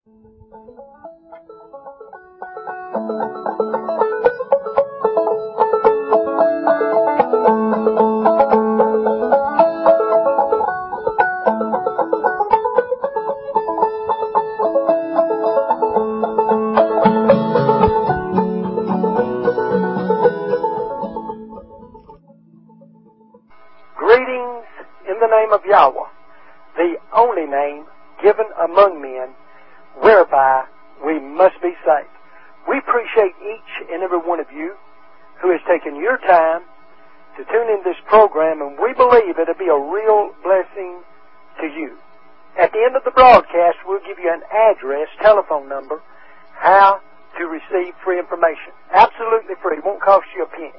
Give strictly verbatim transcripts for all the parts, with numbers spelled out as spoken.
Greetings in the name of Yahweh, the only name given among men whereby we must be saved. We appreciate each and every one of you who has taken your time to tune in this program, and we believe it'll be a real blessing to you. At the end of the broadcast, we'll give you an address, telephone number, how to receive free information. Absolutely free. It won't cost you a penny.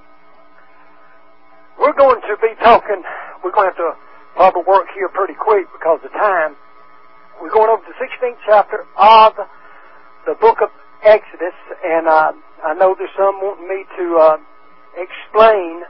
We're going to be talking, we're going to have to probably work here pretty quick because of time. We're going over the sixteenth chapter of the book of Exodus, and uh, I know there's some wanting me to uh, explain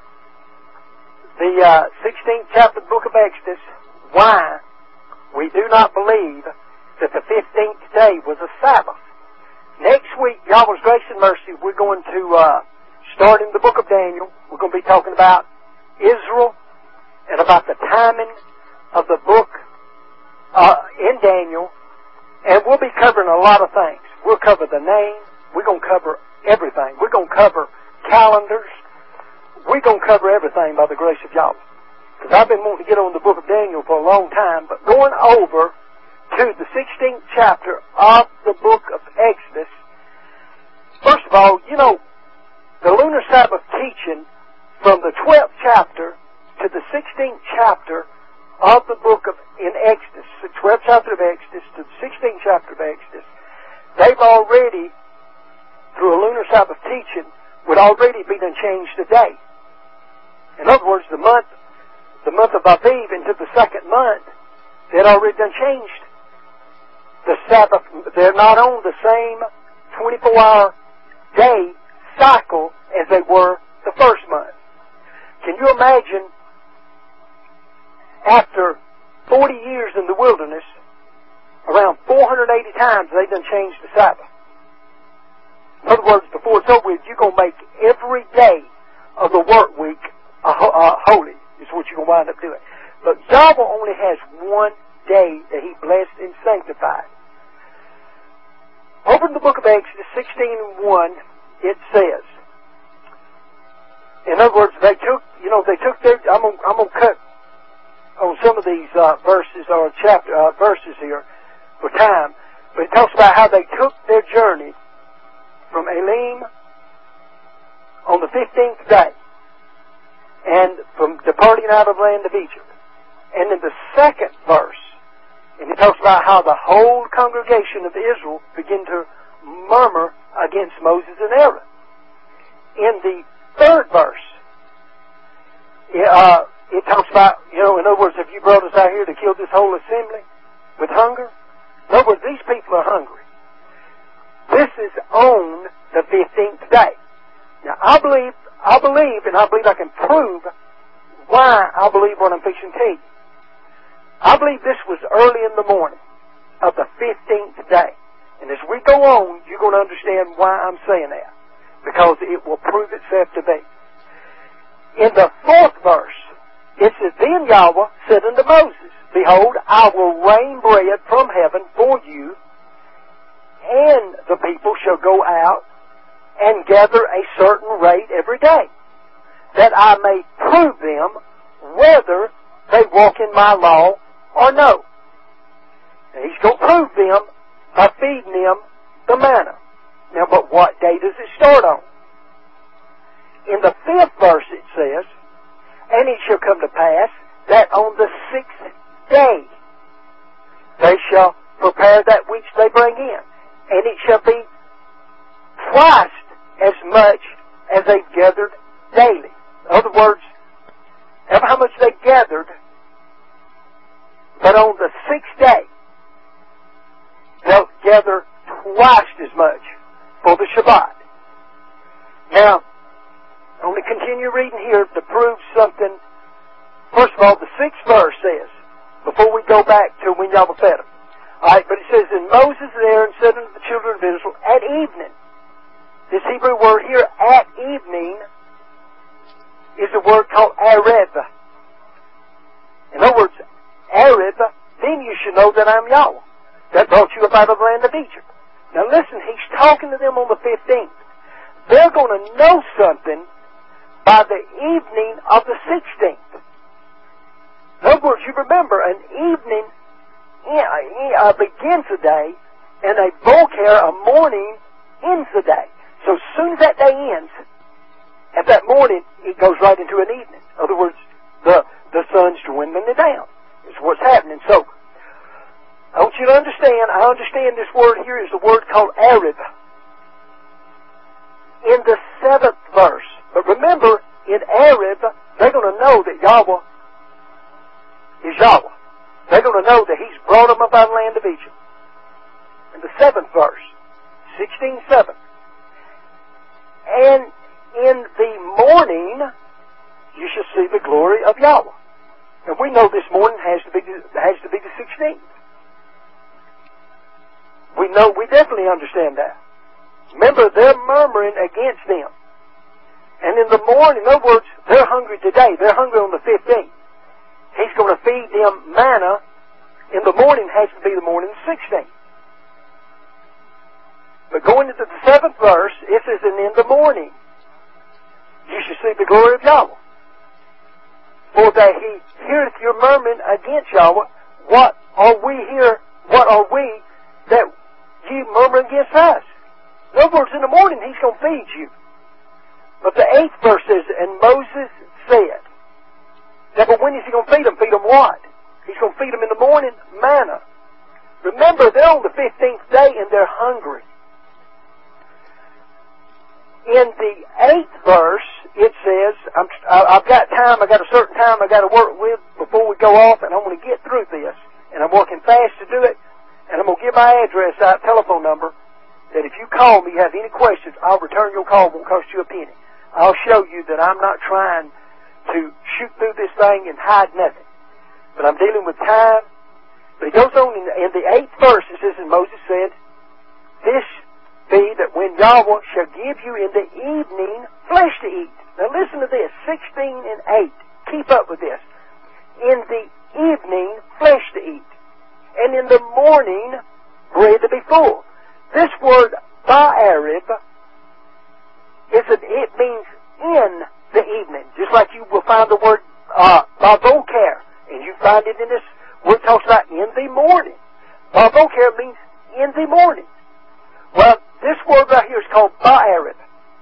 the uh, sixteenth chapter of the book of Exodus, why we do not believe that the fifteenth day was a Sabbath. Next week, Yahweh's grace and mercy, we're going to uh, start in the book of Daniel. We're going to be talking about Israel and about the timing of the book uh, in Daniel, and we'll be covering a lot of things. We'll cover the name. We're going to cover everything. We're going to cover calendars. We're going to cover everything by the grace of Yahweh. Because I've been wanting to get on the book of Daniel for a long time, but going over to the sixteenth chapter of the book of Exodus, first of all, you know, the lunar Sabbath teaching from the twelfth chapter to the sixteenth chapter of the book of in Exodus, the twelfth chapter of Exodus to the sixteenth chapter of Exodus, they've already, through a lunar Sabbath teaching, would already be done changed today. In other words, the month, the month of Aviv into the second month, they'd already done changed the Sabbath. They're not on the same twenty-four hour day cycle as they were the first month. Can you imagine, after forty years in the wilderness, around four hundred eighty times they done changed the Sabbath? In other words, before it's over with, you're going to make every day of the work week uh, uh, holy, is what you're going to wind up doing. But Yahweh only has one day that He blessed and sanctified. Over in the book of Exodus sixteen and one, it says, in other words, they took, you know, they took their, I'm going I'm to cut on some of these uh, verses or chapter uh, verses here for time, but it talks about how they took their journey from Elim on the fifteenth day, and from departing out of the land of Egypt. And in the second verse, and it talks about how the whole congregation of Israel began to murmur against Moses and Aaron. In the third verse, it, uh, it talks about, you know, in other words, have you brought us out here to kill this whole assembly with hunger? In other words, these people are hungry. This is on the fifteenth day. Now, I believe, I believe, and I believe I can prove why I believe what I'm fixing to tell you. I believe this was early in the morning of the fifteenth day. And as we go on, you're going to understand why I'm saying that. Because it will prove itself to be. In the fourth verse, it says, Then Yahweh said unto Moses, Behold, I will rain bread from heaven for you, and the people shall go out and gather a certain rate every day, that I may prove them whether they walk in my law or no. Now, He's going to prove them by feeding them the manna. Now, but what day does it start on? In the fifth verse it says, And it shall come to pass that on the sixth day they shall prepare that which they bring in, and it shall be twice as much as they gathered daily. In other words, ever how much they gathered, but on the sixth day they'll gather twice as much for the Shabbat. Now, I want to continue reading here to prove something. First of all, the sixth verse says, before we go back to when Yahweh fed them. Alright, but it says, and Moses there and said unto the children of Israel, at evening. This Hebrew word here, at evening, is a word called Areb. In other words, Areb, then you should know that I'm Yahweh, that brought you up out of the land of Egypt. Now listen, he's talking to them on the fifteenth. They're going to know something by the evening of the sixteenth. In other words, you remember, an evening uh, begins a day, and a boker, a morning, ends the day. So as soon as that day ends, at that morning, it goes right into an evening. In other words, the, the sun's dwindling it down. Is what's happening. So, I want you to understand, I understand this word here is the word called Areb. In the seventh verse. But remember, in Areb, they're going to know that Yahweh is Yahweh. They're going to know that He's brought them up out of the land of Egypt. In the seventh verse, sixteen seven. And in the morning, you shall see the glory of Yahweh. And we know this morning has to be has to be the sixteenth. We know, we definitely understand that. Remember, they're murmuring against them. And in the morning, in other words, they're hungry today. They're hungry on the fifteenth. He's going to feed them manna. In the morning has to be the morning of the sixteenth. But going into the seventh verse, it says, and in the morning, you shall see the glory of Yahweh. For that He heareth your murmuring against Yahweh. What are we here? What are we that you murmur against us? In other words, in the morning He's going to feed you. But the eighth verse says, and Moses said. Now, but when is He going to feed them? Feed them what? He's going to feed them in the morning, manna. Remember, they're on the fifteenth day and they're hungry. In the eighth verse, it says, I'm, I've got time, I've got a certain time I've got to work with before we go off, and I want to get through this. And I'm working fast to do it, and I'm going to give my address out, telephone number, that if you call me, you have any questions, I'll return your call, it won't cost you a penny. I'll show you that I'm not trying to shoot through this thing and hide nothing. But I'm dealing with time. But it goes on in the, in the eighth verse, it says, and Moses said, this be that when Yahweh shall give you in the evening flesh to eat. Now listen to this, sixteen and eight. Keep up with this. In the evening flesh to eat. And in the morning bread to be full. This word ba'arib is a, it means in the evening. Just like you will find the word uh, ba'voker. And you find it in this word talks about in the morning. Ba'voker means in the morning. Well, this word right here is called ba'arib.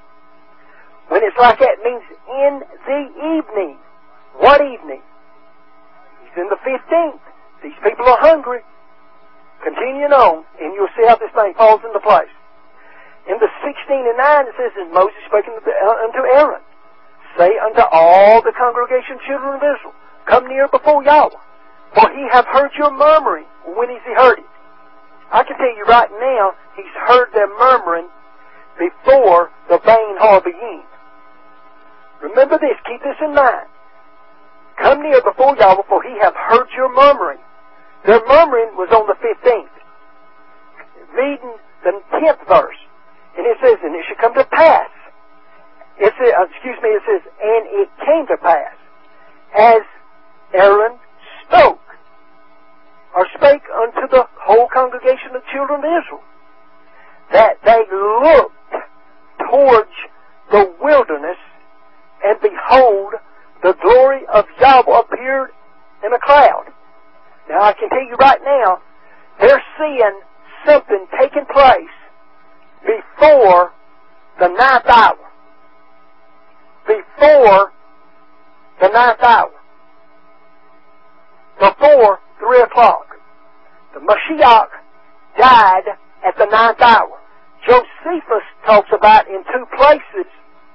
When it's like that, it means in the evening. What evening? He's in the fifteenth. These people are hungry. Continuing on, and you'll see how this thing falls into place. In the sixteen and nine, it says, and Moses spake unto Aaron, say unto all the congregation children of Israel, come near before Yahweh, for He hath heard your murmuring. When has He heard it? I can tell you right now, He's heard their murmuring before the vain har began. Remember this, keep this in mind. Come near before Yahweh, for He hath heard your murmuring. Their murmuring was on the fifteenth. Reading the tenth verse. And it says, and it should come to pass. It says, uh, excuse me, it says, and it came to pass, as Aaron spoke, or spake unto the whole congregation of children of Israel, that they looked towards the wilderness, and behold, the glory of Yahweh appeared in a cloud. Now I can tell you right now, they're seeing something taking place before the ninth hour. Before the ninth hour. Before three o'clock. The Mashiach died at the ninth hour. Josephus talks about in two places.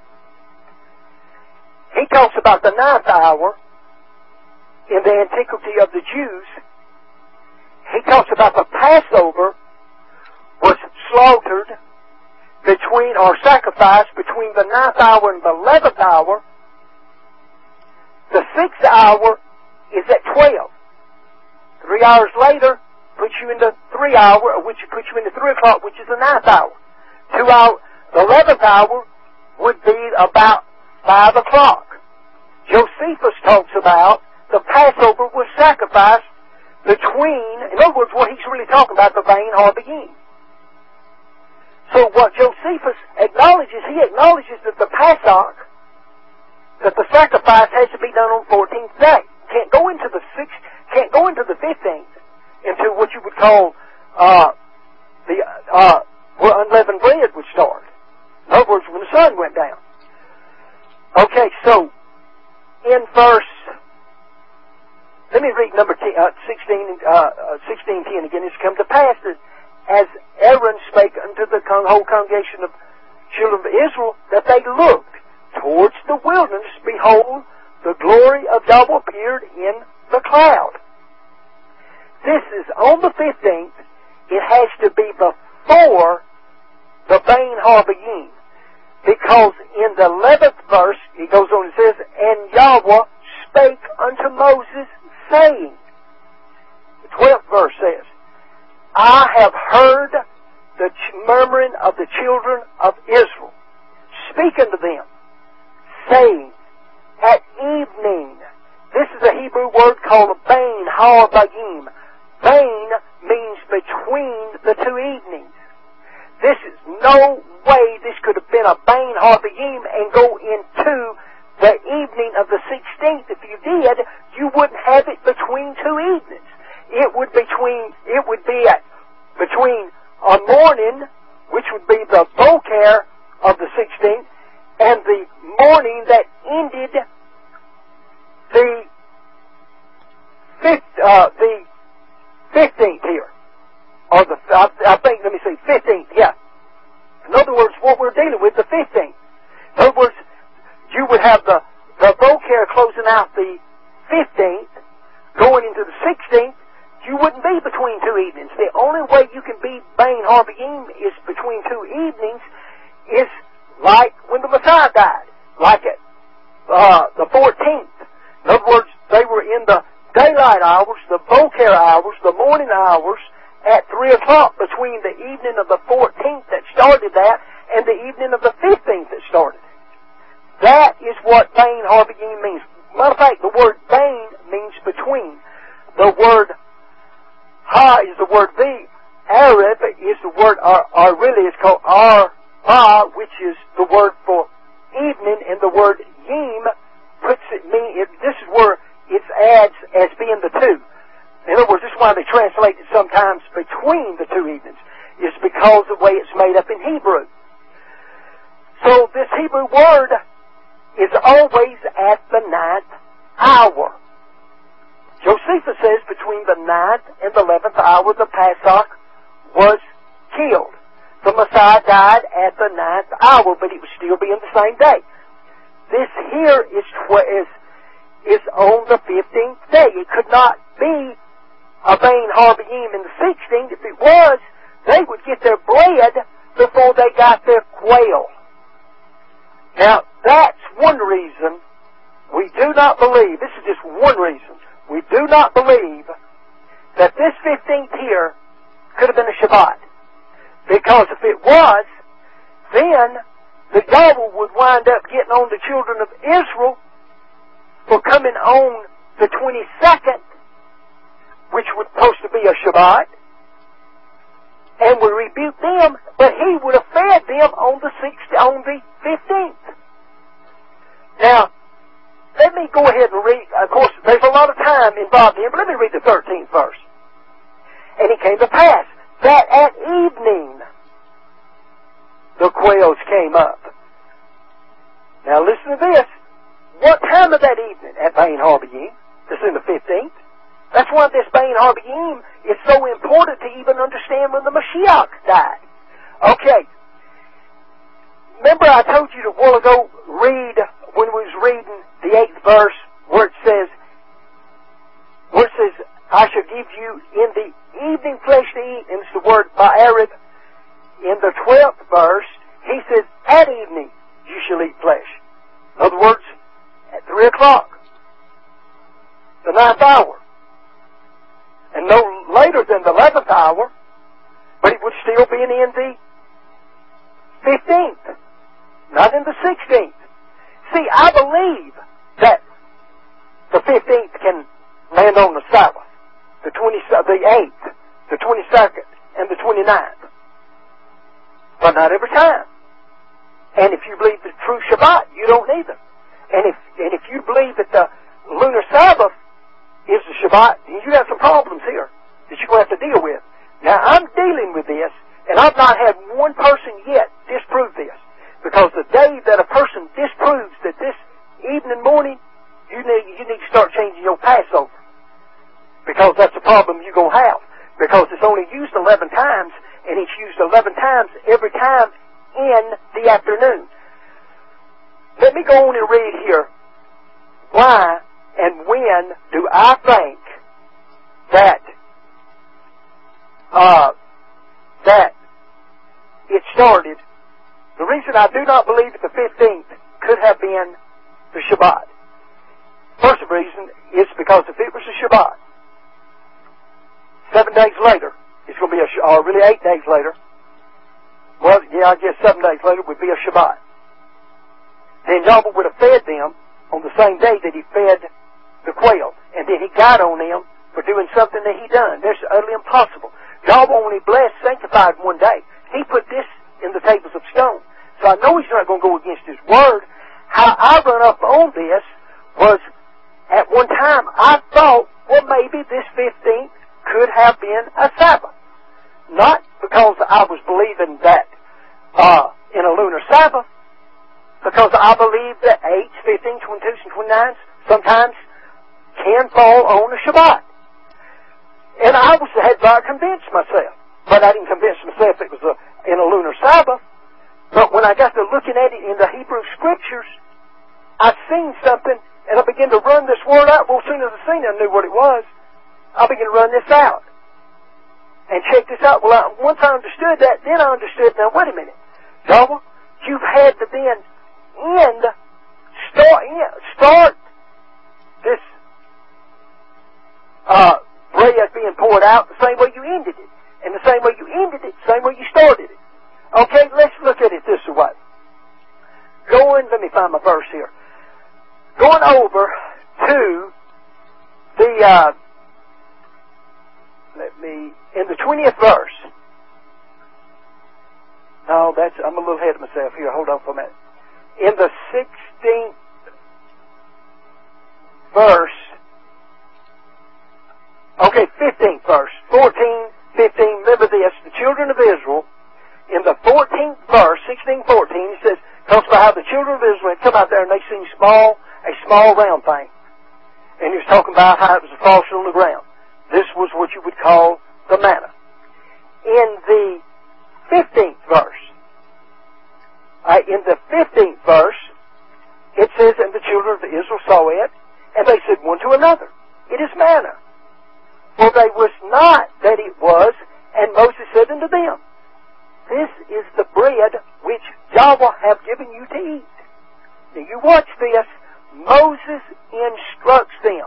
He talks about the ninth hour in the antiquity of the Jews. He talks about the Passover was slaughtered between, or sacrificed between the ninth hour and the eleventh hour. The sixth hour is at twelve. Three hours later puts you into three hour, which put you into three o'clock, which is the ninth hour. Two hour, the eleventh hour would be about five o'clock. Josephus talks about the Passover was sacrificed between, in other words, what he's really talking about, the Vain Harbayim. So what Josephus acknowledges, he acknowledges that the Passover, that the sacrifice has to be done on the fourteenth day. Can't go into the sixth, can't go into the fifteenth, into what you would call uh, the uh, where unleavened bread would start. In other words, when the sun went down. Okay, so in verse, let me read number ten, uh, sixteen, uh, sixteen ten again. It's come to pass that as Aaron spake unto the whole congregation of children of Israel, that they looked towards the wilderness, behold, the glory of Yahweh appeared in the cloud. This is on the fifteenth. It has to be before the Vain Harbayim, because in the eleventh verse, he goes on and says, and Yahweh spake unto Moses, saying, the twelfth verse says, I have heard the murmuring of the children of Israel. Speak unto them, saying, at evening. This is a Hebrew word called Vain Harbayim. Vain means between the two evenings. This is no way this could have been a Vain Harbayim and go into the evening of the sixteenth. If you did, you wouldn't have it between two evenings. It would between it would be at between a morning, which would be the Boker of the sixteenth, and the morning that ended the fifth, uh, the fifteenth here, or the I, I think let me see, fifteenth. Yeah. In other words, what we're dealing with, the fifteenth. In other words, you would have the the Boker closing out the fifteenth, going into the sixteenth. You wouldn't be between two evenings. The only way you can be Vain Harbayim is between two evenings is like when the Messiah died, like at uh, the fourteenth. In other words, they were in the daylight hours, the Boker hours, the morning hours, at three o'clock between the evening of the fourteenth that started that and the evening of the fifteenth that started it. That is what Vain Harbayim means. Matter of fact, the word Vain means between. The word Ha is the word V. Arab is the word, or, or really it's called Ar, which is the word for evening, and the word Yim puts it, mean, it, this is where it adds as being the two. In other words, this is why they translate it sometimes between the two evenings. It's because of the way it's made up in Hebrew. So this Hebrew word is always at the ninth hour. Josephus says between the ninth and the eleventh hour the Passover was killed. The Messiah died at the ninth hour, but it would still be in the same day. This here is tw- is is on the fifteenth day. It could not be a Vain Harbayim in the sixteenth. If it was, they would get their bread before they got their quail. Now, that's one reason we do not believe, this is just one reason, we do not believe that this fifteenth here could have been a Shabbat. Because if it was, then the devil would wind up getting on the children of Israel for coming on the twenty-second, which was supposed to be a Shabbat, and would rebuke them, but he would have fed them on the sixth, on the fifteenth. Now, let me go ahead and read, of course, there's a lot of time involved here, but let me read the thirteenth verse. And it came to pass that at evening the quails came up. Now listen to this. What time of that evening? At Vain Harbayim. This is in the fifteenth. That's why this Vain Harbayim is so important to even understand when the Mashiach died. Okay. Remember I told you a while ago, read, when we was reading the eighth verse, where it says, where it says, I shall give you in the evening flesh to eat, and it's the word ba'arib. In the twelfth verse, he says, at evening you shall eat flesh. In other words, at three o'clock, the ninth hour. And no later than the eleventh hour, But it would still be in the fifteenth, not in the sixteenth. See, I believe that the fifteenth can land on the Sabbath, the twenty, the eighth, the twenty-second, and the twenty-ninth. But not every time. And if you believe the true Shabbat, you don't need them. And if and if you believe that the lunar Sabbath is the Shabbat, then you got some problems here that you're going to have to deal with. Now, I'm dealing with this, and I've not had one person yet disprove this. Because the day that a person disproves that this evening, morning, you need, you need to start changing your Passover. Because that's the problem you're going to have. Because it's only used eleven times, and it's used eleven times every time in the afternoon. Let me go on and read here. Why and when do I think that uh, that it started? The reason I do not believe that the fifteenth could have been the Shabbat. First of reason is because if it was the Shabbat, seven days later, it's going to be a, or really eight days later, well, yeah, I guess seven days later would be a Shabbat. Then Yahweh would have fed them on the same day that he fed the quail. And then he got on them for doing something that he done. That's utterly impossible. Yahweh only blessed, sanctified one day. He put this in the tables of stone. So I know he's not going to go against his word. How I run up on this was, at one time, I thought, well, maybe this fifteenth could have been a Sabbath. Not because I was believing that uh, in a lunar Sabbath, because I believe that eights, fifteens, twenty-twos, and twenty-nines sometimes can fall on a Shabbat. And I was had not convinced myself. But I didn't convince myself it was a, in a lunar Sabbath. But when I got to looking at it in the Hebrew Scriptures, I seen something, and I began to run this word out. Well, as soon as I seen it, I knew what it was. I began to run this out. And check this out. Well, I, once I understood that, then I understood, now wait a minute. Yahweh, you've had to then end, start, start this uh, bread being poured out the same way you ended it. And the same way you ended it, the same way you started it. Okay, let's look at it this way. Going, let me find my verse here. Going over to the, uh, let me, in the twentieth verse. No, that's, I'm a little ahead of myself here. Hold on for a minute. In the sixteenth verse, okay, fifteenth verse, fourteen, fifteen, remember this, the children of Israel, in the fourteenth verse, sixteen, fourteen, it says, talks about how the children of Israel had come out there and they seen small, a small round thing. And he was talking about how it was a frost on the ground. This was what you would call the manna. In the fifteenth verse, uh, in the fifteenth verse, it says, and the children of Israel saw it, and they said one to another, it is manna. For they wist not that it was, and Moses said unto them, this is the bread which Yahweh hath given you to eat. Now you watch this. Moses instructs them.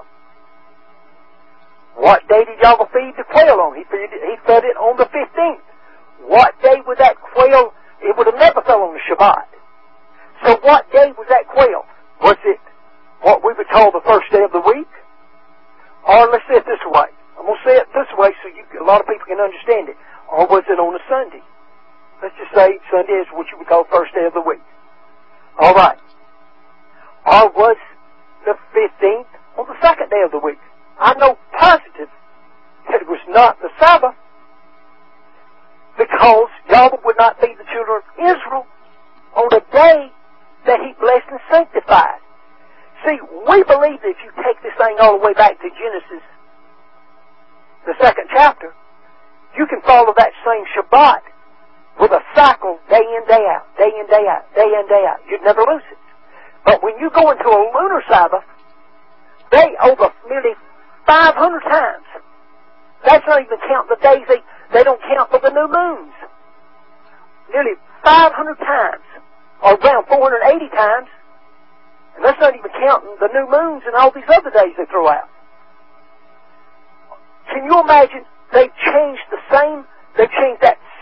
What day did Yahweh feed the quail on? He fed it, he fed it on the fifteenth. What day was that quail? It would have never fell on the Shabbat. So what day was that quail? Was it what we would call the first day of the week? Or let's say it this way. I'm going to say it this way so you, a lot of people can understand it. Or was it on a Sunday? Let's just say Sunday is what you would call first day of the week. All right. Or was the fifteenth on the second day of the week? I know positive that it was not the Sabbath, because Yahweh would not feed the children of Israel on a day that He blessed and sanctified. See, we believe that if you take this thing all the way back to Genesis, the second chapter, you can follow that same Shabbat with a cycle day in, day out, day in, day out, day in, day out. You'd never lose it. But when you go into a lunar Sabbath, they over nearly five hundred times. That's not even counting the days they, they don't count for the new moons. Nearly five hundred times, or around four hundred eighty times, and that's not even counting the new moons and all these other days they throw out. Can you imagine? They've changed the same, they've changed that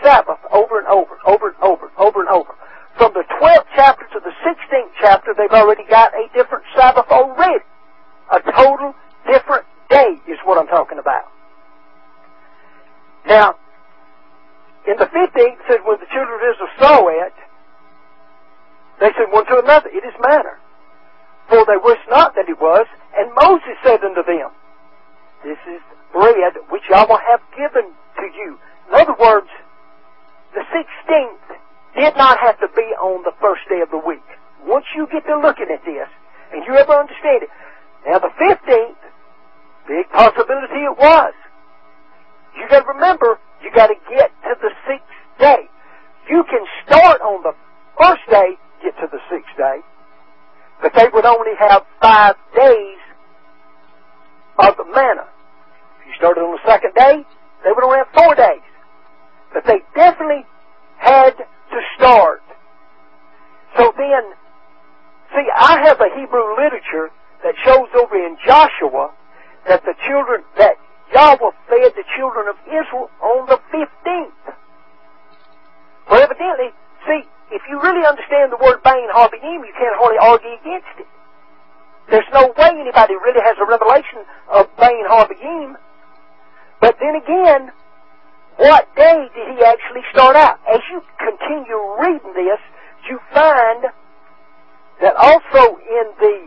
In the fifteenth, it says, when the children of Israel saw it, they said one to another, it is manna. For they wist not that it was. And Moses said unto them, this is bread which I will have given to you. In other words, the sixteenth did not have to be on the first day of the week. Once you get to looking at this, and you ever understand it, now the fifteenth, big possibility it was. You got to remember, you got to get to the sixth day. You can start on the first day, get to the sixth day, but they would only have five days of the manna. If you started on the second day, they would only have four days. But they definitely had to start. So then, see, I have a Hebrew literature that shows over in Joshua that the children, that Yahweh fed the children of Israel on the fifteenth. Well, evidently, see, if you really understand the word Bain Harbiyim, you can't hardly argue against it. There's no way anybody really has a revelation of Bain Harbiyim. But then again, what day did he actually start out? As you continue reading this, you find that also in the,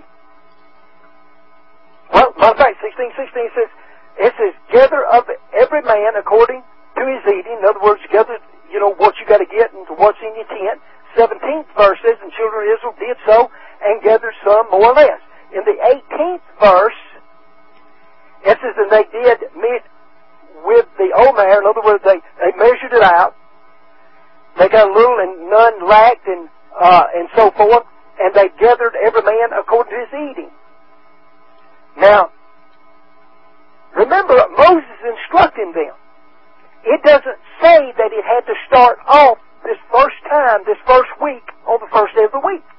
well, matter of fact, sixteen sixteen says, it says, gather of every man according to his eating. In other words, gather, you know, what you got to get and what's in your tent. seventeenth verse says, and children of Israel did so and gathered some more or less. In the eighteenth verse, it says, and they did meet with the Omer. In other words, they, they measured it out. They got a little and none lacked and, uh, and so forth. And they gathered every man according to his eating. Now, remember, Moses instructing them. It doesn't say that it had to start off this first time, this first week, on the first day of the week.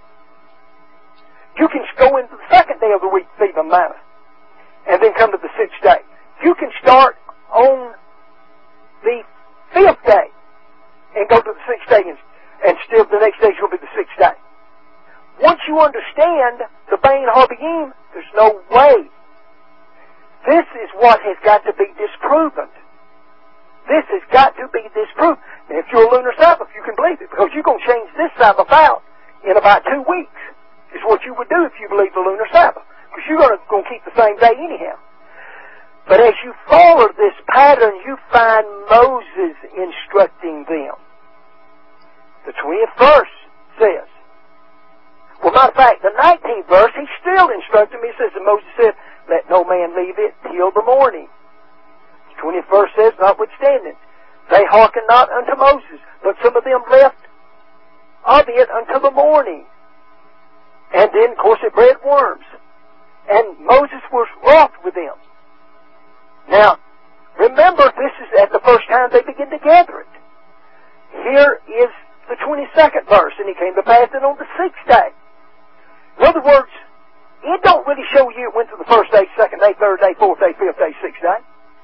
You can go into the second day of the week, feed them manna, and then come to the sixth day. You can start on the fifth day and go to the sixth day, and, and still the next day will be the sixth day. Once you understand the Bain Harbiyim, there's no way. This is what has got to be disproven. This has got to be disproven. Now, if you're a lunar Sabbath, you can believe it, because you're going to change this Sabbath out in about two weeks. Is what you would do if you believe the lunar Sabbath, because you're going to, going to keep the same day anyhow. But as you follow this pattern, you find Moses instructing them. The twentieth verse says, well, matter of fact, the nineteenth verse, he's still instructing me. He says, and Moses said, let no man leave it till the morning. The twentieth verse says, notwithstanding, they hearkened not unto Moses, but some of them left of it until the morning. And then, of course, it bred worms. And Moses was wroth with them. Now, remember, this is at the first time they begin to gather it. Here is the twenty-second verse, and he came to pass it on the sixth day. In other words, it don't really show you it went to the first day, second day, third day, fourth day, fifth day, sixth day.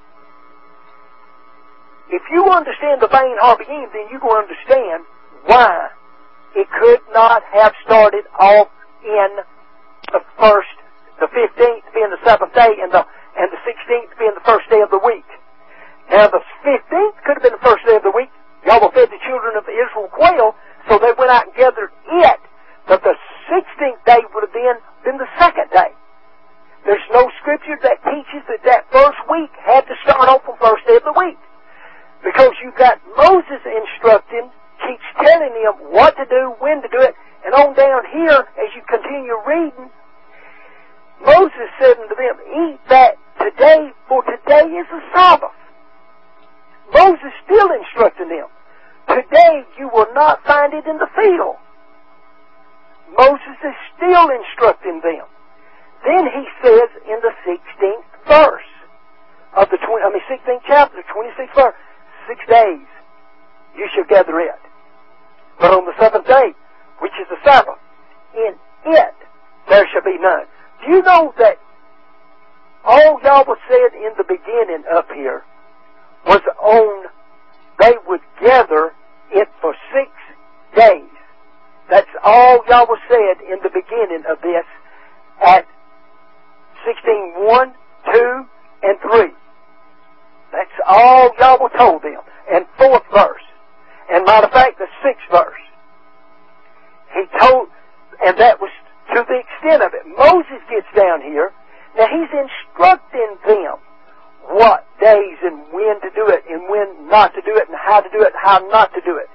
If you understand the Bain Harbiyim, then you're going to understand why it could not have started off in the first, the fifteenth being the seventh day, and the and the sixteenth being the first day of the week. Now, the fifteenth could have been the first day of the week. Yahweh fed the children of Israel quail, so they went out and gathered it. But the sixteenth day would have been, been the second day. There's no scripture that teaches that that first week had to start off on first day of the week. Because you've got Moses instructing, keeps telling them what to do, when to do it, and on down here, as you continue reading, Moses said unto them, eat that today, for today is the Sabbath. Moses still instructing them, today you will not find it in the field. Moses is still instructing them. Then he says in the sixteenth verse of the twenty, I mean sixteenth chapter, twenty-sixth verse, six days you shall gather it. But on the seventh day, which is the Sabbath, in it there shall be none. Do you know that all Yahweh said in the beginning up here was on, they would gather it for six days. That's all Yahweh said in the beginning of this at sixteen one, two, and three. That's all Yahweh told them. And fourth verse. And matter of fact, the sixth verse. He told, and that was to the extent of it. Moses gets down here. Now he's instructing them what days and when to do it and when not to do it and how to do it and how not to do it.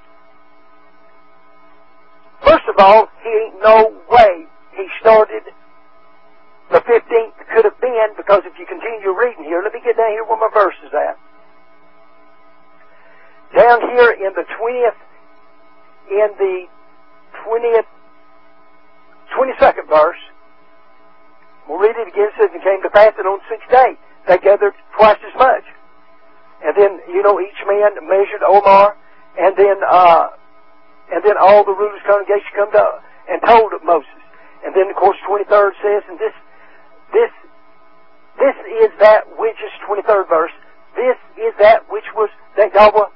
First of all, he ain't no way he started the fifteenth could have been, because if you continue reading here, let me get down here where my verse is at. Down here in the twentieth, in the twentieth, twenty-second verse, we'll read it again. It says, "It came to pass that on the sixth day they gathered twice as much." And then, you know, each man measured Omar, and then, uh, and then all the rulers' congregation come to and told Moses. And then, of course, twenty-third says, and this, this, this is that which is twenty-third verse. This is that which was that Yahweh,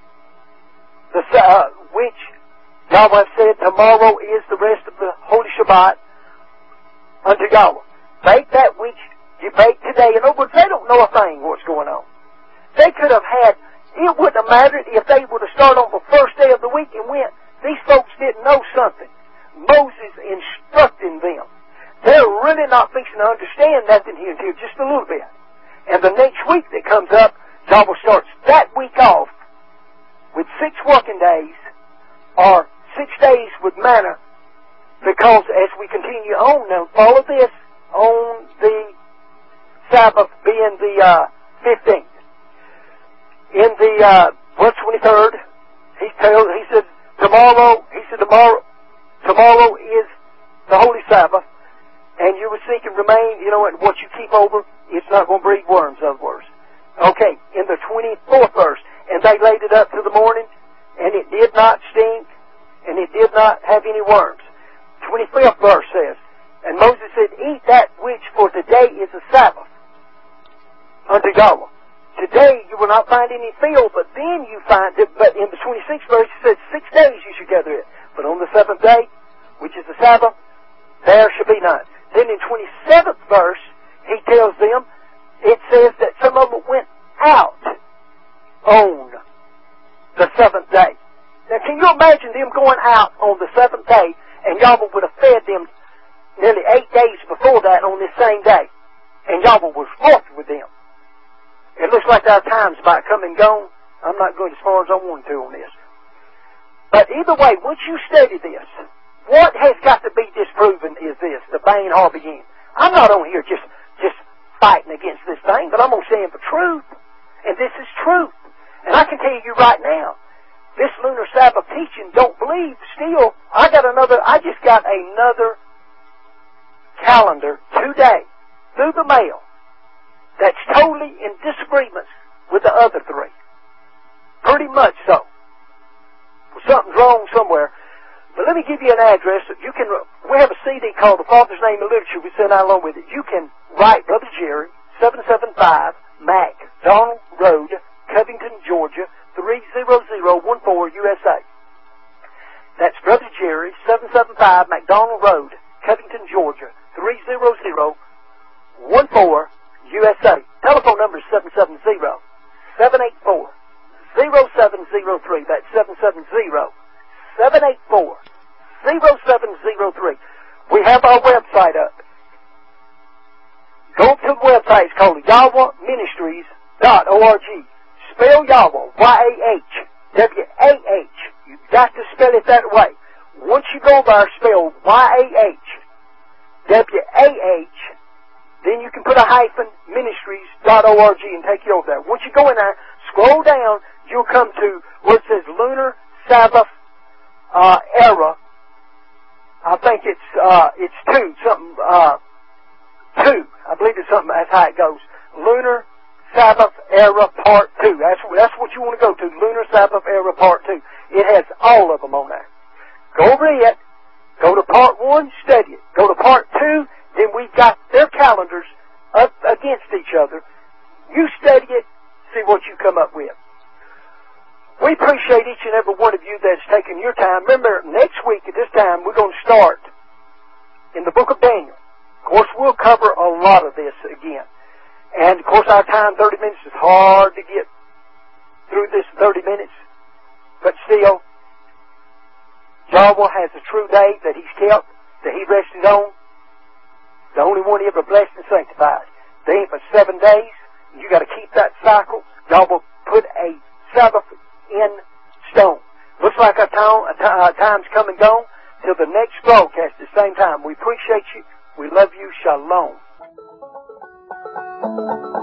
the uh, which Yahweh said, tomorrow is the rest of the holy Shabbat unto Yahweh. Bake that which you bake today. In other words, they don't know a thing what's going on. They could have had, it wouldn't have mattered if they would have started on the first day of the week and went. These folks didn't know something. Moses instructing them. They're really not fixing to understand nothing here until just a little bit. And the next week that comes up, Yahweh starts that week off with six working days, or six days with manna, because as we continue on now, follow this, on the Sabbath being the uh, fifteenth. In the uh, verse twenty-third, he tells, he said, tomorrow, he said, tomorrow, tomorrow is the Holy Sabbath, and you will seek and remain, you know, and what you keep over, it's not going to breed worms, in other words. Okay, in the twenty-fourth verse, and they laid it up to the morning, and it did not stink, and it did not have any worms. twenty-fifth verse says, and Moses said, eat that which for today is a Sabbath unto Yahweh. Today you will not find any field, but then you find it, but in the twenty-sixth verse it says, six days you should gather it. But on the seventh day, which is the Sabbath, there shall be none. Then in twenty-seventh verse, he tells them, it says that some of them went out on the seventh day. Now can you imagine them going out on the seventh day, and Yahweh would have fed them nearly eight days before that on this same day, and Yahweh was wroth with them. It looks like our time's about come and gone. I'm not going as far as I want to on this. But either way, once you study this, what has got to be disproven is this, the Bain Harvey Inn. I'm not on here just, just fighting against this thing, but I'm going to stand for truth. And this is truth. And I can tell you right now, this lunar Sabbath teaching don't believe still. I got another, I just got another calendar today through the mail that's totally in disagreement with the other three. Pretty much so. Well, something's wrong somewhere. But let me give you an address. You can. We have a C D called The Father's Name in Literature. We send out along with it. You can write Brother Jerry, seven seven five MacDonald Road, Covington, Georgia, three zero zero one four, U S A. That's Brother Jerry, seven seven five MacDonald Road, Covington, Georgia, three zero zero one four, U S A. Telephone number is seven seven zero, seven eight four, zero seven zero three. That's seven seven zero, seven eight four, zero seven zero three. We have our website up. Go to the website. It's called Yahweh Ministries dot org. Spell Yahweh, Y A H W A H. You've got to spell it that way. Once you go there, spell Y A H W A H. Then you can put a hyphen, ministries dot org, and take you over there. Once you go in there, scroll down, you'll come to where it says Lunar Sabbath uh, Era. I think it's uh, it's two, something, uh, two. I believe it's something, that's how it goes. Lunar Sabbath Era Part two. That's, that's what you want to go to, Lunar Sabbath Era Part two. It has all of them on there. Go over it. Go to Part one, study it. Go to Part two, then we've got their calendars up against each other. You study it, see what you come up with. We appreciate each and every one of you that's taken your time. Remember, next week at this time, we're going to start in the book of Daniel. Of course, we'll cover a lot of this again. And, of course, our time, thirty minutes, is hard to get through this thirty minutes. But still, Yahweh has a true day that He's kept, that He rested on. The only one He ever blessed and sanctified. They ain't but seven days. You got to keep that cycle. Yahweh put a Sabbath in stone. Looks like our time, our time's come and gone. Till the next broadcast at the same time. We appreciate you. We love you. Shalom.